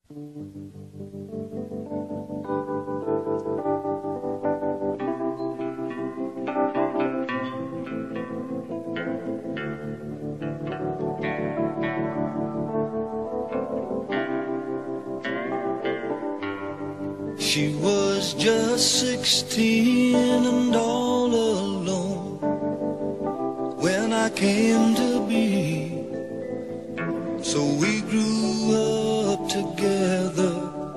She was just 16 and all alone when I came to be. So we grew up together,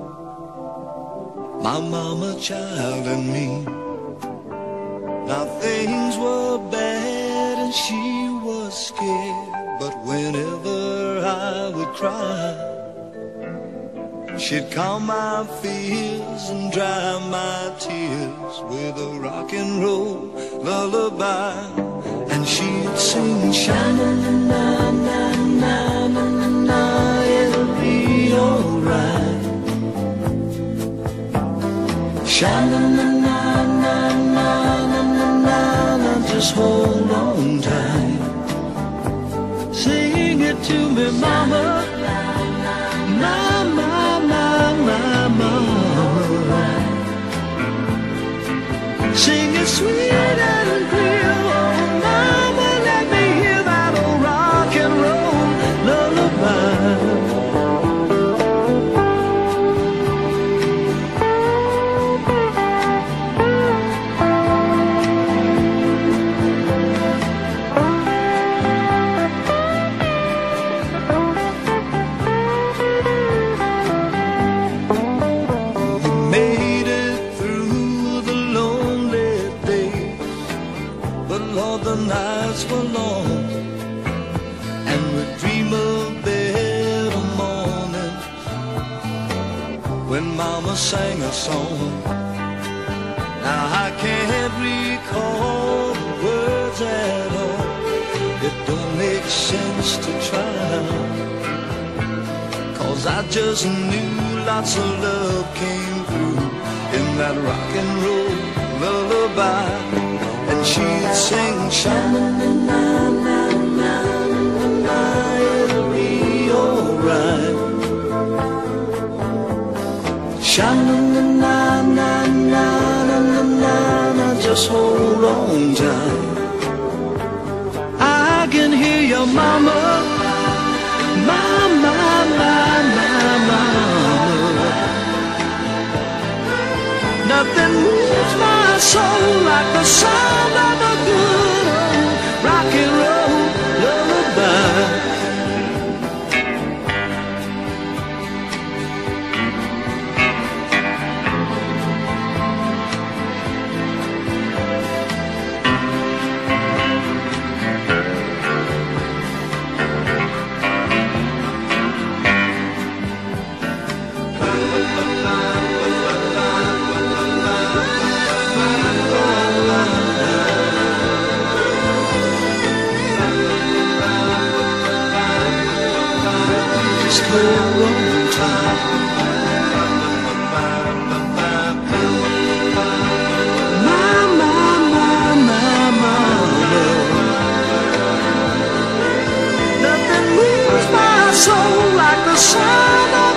my mama, child, and me. Now things were bad and she was scared, but whenever I would cry, she'd calm my fears and dry my tears with a rock and roll lullaby. And she'd sing, sha-na-na-na-na-na-na-na, it'll be alright. Sha-na-na-na-na-na-na-na, just hold on tight. Sing it to me, mama, mama, mama. Sing it sweet and clear, oh mama, let me hear that old rock and roll lullaby. The nights were long, and we'd dream of better mornings when mama sang a song. Now I can't recall the words at all, it don't make sense to try, 'cause I just knew lots of love came through in that rock and roll lullaby. And she'd sing, sha-na-na-na-na-na-na, it'll be alright. Sha-na-na-na-na-na-na, just hold on tight. I can hear your mama, mama, mama, mama. Nothing moves my soul like the sound of a good old rock and roll lullaby. Hold on tight. Mama, mama, mama. Nothing moves my soul like the sound of